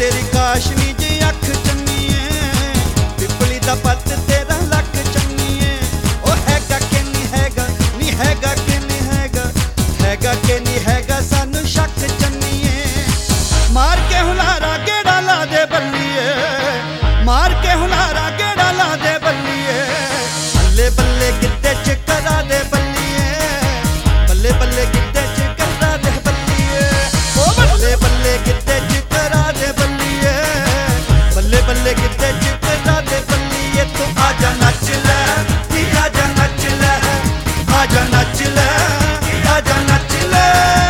तेरी काशनी जी अख चन्नीए, पिपली दा पत्त तेरा लक चन्नीए। ओ हैगा कि नहीं हैगा, नी हैगा कि नहीं हैगा, हैगा कि नहीं हैगा सानू शक चन्नीए। मार के हुलारा गेड़ा ला दे बल्लीए, मार के हुलारा गेड़ा ला दे बल्लीए। बल्ले बल्ले गिद्दे च करा दे बल्लीए, बल्ले बल्ले गिद्दे च करा दे बल्लीए। ओ बल्ले बल्ले गिद्दे च करा दे बल्लीए, बल्ले बल्ले गिद्दे च करा दे बल्लीए। तू आजा नच ले, नी आजा नच ले, आजा नच ले, आजा नच ले।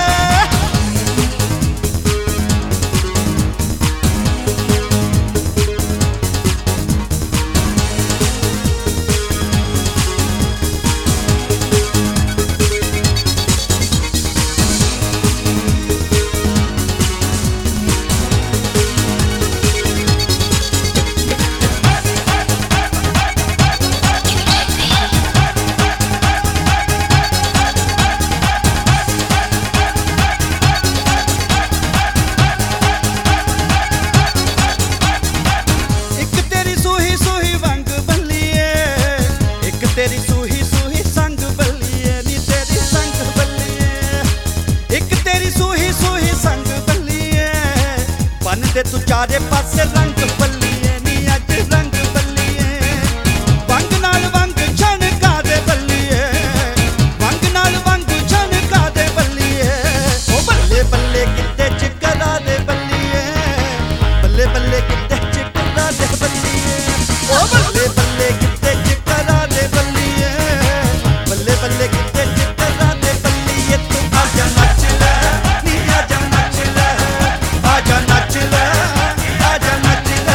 तेरी सूही सूही संग बल्लीए, नी तेरी संग बल्लीए। एक तेरी सूही सूही संग बल्लीए, बन दे तू चारे पासे रंग बल्लीए, नी अज रंग बल्लीए। वंग नाल वंग छणका दे बल्लीए, वंग नाल वंग छणका दे बल्लीए। ओ बल्ले बल्ले गिद्दे च करा दे बल्लीए, बल्ले बल्ले गिद्दे च करा दे बल्लीए। ओ बल्ले बल्ले गिद्दे च करा दे बल्लीए, बल्ले बल्ले गिद्दे च करा दे बल्लीए। तू आजा नच ले, नी आजा नच ले, आजा नच ले, आजा नच ले।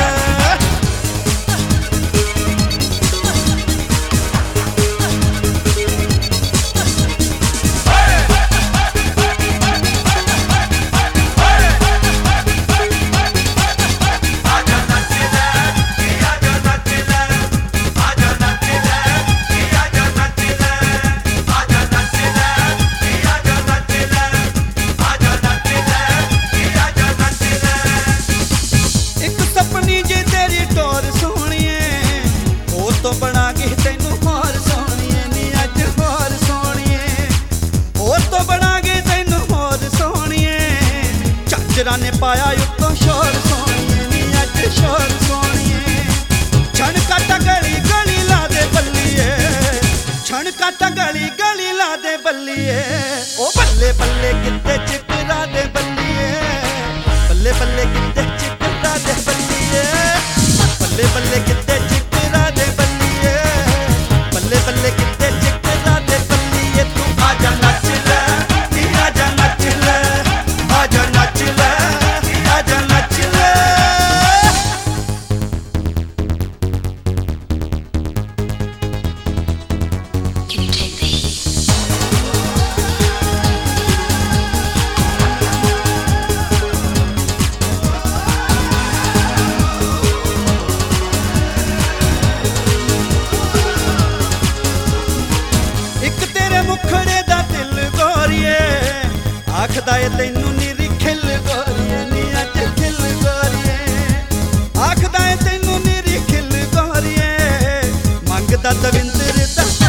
सपनी जी तेरी टोर सोहणीए, ओ तो बना के तैनू होर सोहणीए, नी अज होर सोहणीए। ओ तो बना के तैनू होर सोहणीए, झांजरा ने पाया उत्तों शोर सोहणीए, नी अज शोर सोहणीए। छणकाटा गली गली ला दे बल्लीए, छणकाटा गली गली ला दे बल्लीए। ओ बल्ले बल्ले गिद्दे च करा दे बल्लीए, बल्ले बल्ले गिद्दे च करा दे बल्लीए। बल्ले बल्ले गिद्दे च करा दे बल्लीए, बल्ले बल्ले गिद्दे च करा दे बल्लीए। तू आजा नच ले, नी आजा नच ले, आजा नच ले, आजा नच ले। Can you take these? मुखड़े दा दिल गोरिए, आखदा ए तैनू नीरी खिल गोरिए, नी अज खिल गोरिए। आखदा ए तैनू नीरी खिल गोरिए, मंगदा दविंदर दा